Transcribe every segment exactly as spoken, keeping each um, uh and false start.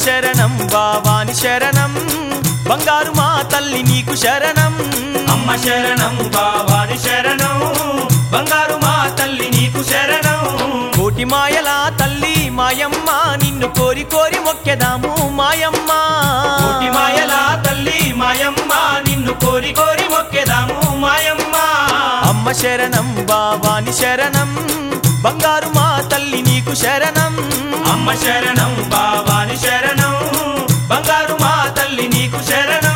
శరణం భవాని శరణం బంగారు మా తల్లి నీకు శరణం అమ్మ శరణం భవాని శరణం బంగారు మా తల్లి నీకు శరణం కోటి మాయల తల్లి మాయమ్మ నిన్ను కోరి కోరి మొక్కెదాము మాయమ్మ కోటి మాయల తల్లి మాయమ్మ నిన్ను కోరి కోరి మొక్కెదాము మాయమ్మ అమ్మ శరణం భవాని శరణం బంగారు మా తల్లి నీకు శరణం అమ్మ శరణం భవాని శరణం బంగారు మా తల్లి నీకు శరణం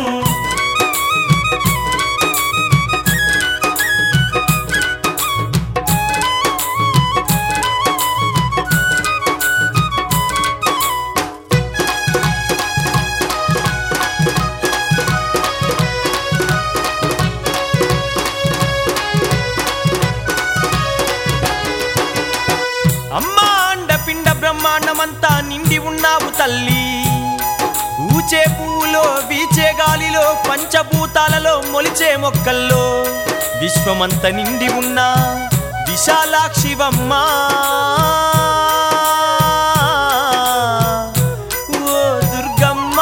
అమ్మా అండ పిండ బ్రహ్మాండమంతా నిండి ఉన్నావు తల్లి ఊచే పూలో వీచే గాలిలో పంచభూతాలలో మొలిచే మొక్కల్లో విశ్వమంత నిండి ఉన్న విశాలాక్షివమ్మా ఓ దుర్గమ్మ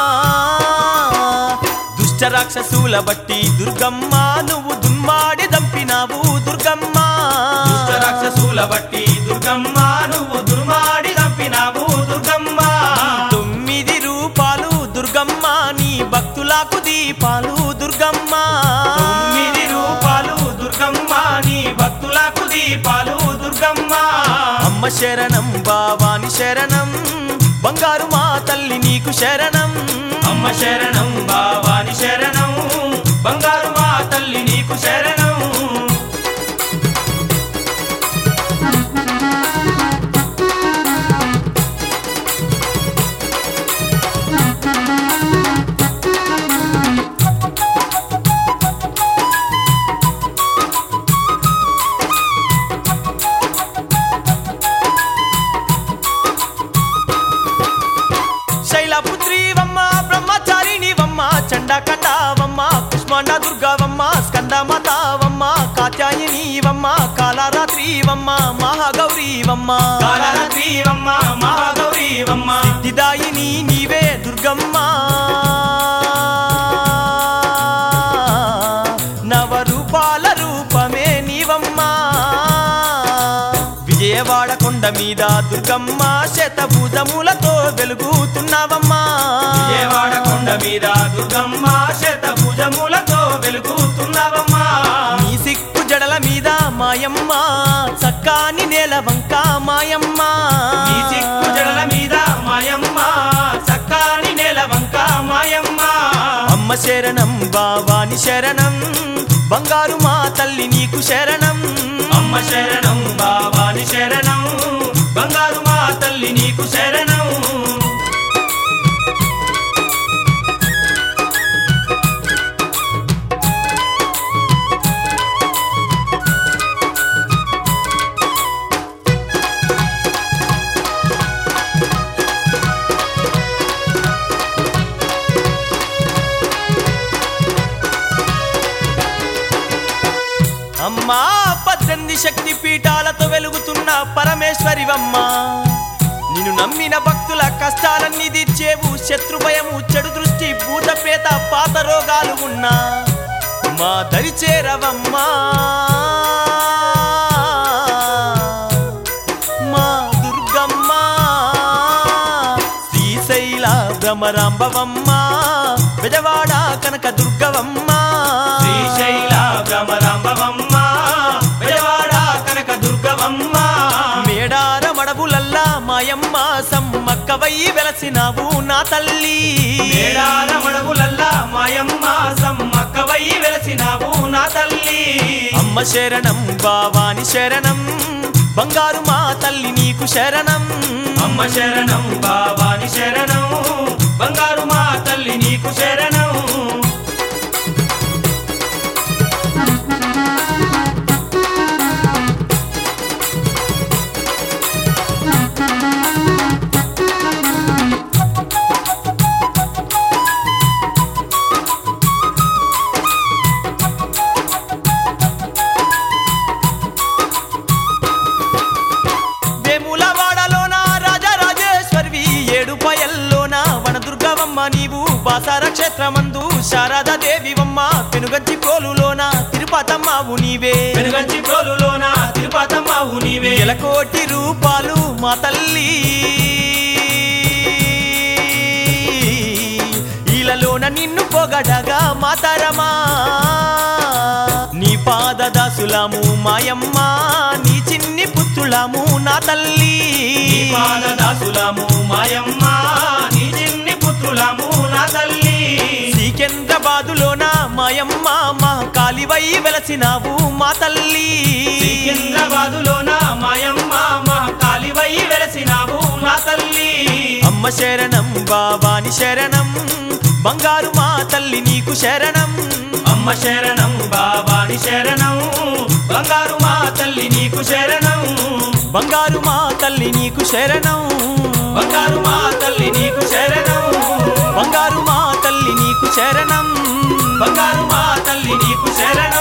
దుష్ట రాక్షసుల బట్టి దుర్గమ్మ నువ్వు దుమ్మాడి దంపినావు దుర్గమ్మ దుష్ట రాక్షసుల బట్టి దుర్గమ్మ నువ్వు దుర్మాడి దంపినావు దుర్గమ్మ తొమ్మిది రూపాలు దుర్గమ్మ నీ భక్తులకు దీపాలు దుర్గమ్మ తొమ్మిది రూపాలు దుర్గమ్మ నీ భక్తులకు దీపాలు దుర్గమ్మ అమ్మ శరణం భవాని శరణం బంగారు మా తల్లి నీకు శరణం అమ్మ శరణం భవాని శరణం బంగారు మా తల్లి నీకు శరణం శైలపుత్రివమ్మ బ్రహ్మచారిణివమ్మ చండకండావమ్మ కుష్మాండ దుర్గావమ్మ స్కందమాతావమ్మ కాత్యాయనివమ్మ కాళరాత్రివమ్మ మహాగౌరీవమ్మ కాళరాత్రివమ్మ మహాగౌరీవమ్మ సిద్ధిదాయిని నీవే దుర్గమ్మ నవరూపాల రూపమే నీవమ్మ విజయవాడ కొండ మీద దుర్గమ్మ శతభుజములతో వెలుగుతున్నావమ్మా విజయవాడ కొండ మీద దుర్గమ్మ శతభుజములతో వెలుగుతున్నావమ్మా నీ సిక్కు జడల మీద మాయమ్మ చక్కాని నేల వంక మాయమ్మ నీ సిక్కు జడల మీద మాయమ్మ చక్కాని నేల వంక మాయమ్మ అమ్మ శరణం భవాని శరణం బంగారు మా తల్లి నీకు శరణం అమ్మ శరణం భవాని శరణం బంగారు మా తల్లి నీకు శరణం అమ్మా పద్దెనిమిది శక్తి పీఠాలతో వెలుగుతున్న పరమేశ్వరివమ్మ నిన్ను నమ్మిన భక్తుల కష్టాలన్నీ తీర్చేవు శత్రు భయము చెడు దృష్టి భూతపేత పాత రోగాలు ఉన్నా మా దరి చేరవమ్మా మా దుర్గమ్మ శ్రీశైల భ్రమరాంబవమ్మ బెజవాడ కనక దుర్గవమ్మ శ్రీశైల భ్రమరాంబవమ్మ బెజవాడ కనక దుర్గవమ్మ మేడార మడబులల్లా మాయమ్మ సమ్మక్కవై వెలసినావు నా తల్లి మేడార మడబులల్లా మాయమ్మ సమ్మక్కవై వెలసినావు నా తల్లి అమ్మ శరణం భవాని శరణం బంగారు మా తల్లి నీకు శరణం అమ్మ శరణం భవాని శరణం బంగారు మా తల్లి నీకు శరణం వేములవాడలోన రాజరాజేశ్వరివి ఏడు పయల్లో క్షేత్రమందు శారదాదేవివమ్మ పెనుగంచి ప్రోలులోన తిరుపతమ్మవు నీవే వెనుగంచి ప్రోలులోన తిరుపతమ్మవు నీవే ఎలకోటి రూపాలు మా తల్లి ఈలలోన నిన్ను పొగడగా మాతరమా నీ పాదదాసులము మాయమ్మ నీ చిన్ని పుత్రులము నా తల్లి నీ పాదదాసులము మాయమ్మ నీ చిన్ని పుత్రులము నా తల్లి సికింద్రాబాదులోన మాయమ్మ మా కాలివై వెలసినావు మా తల్లి సికింద్రాబాదులోన మాయమ్మ మా కాలివై వెలసినావు నా తల్లి అమ్మ శరణం బావాని శరణం బంగారు మా తల్లి నీకు శరణం అమ్మ శరణం బాబాని శరణం బంగారు మా తల్లి నీకు శరణం బంగారు మా తల్లి నీకు శరణం బంగారు మా తల్లి నీకు శరణం బంగారు మా తల్లి నీకు శరణం బంగారు మా తల్లి నీకు శరణం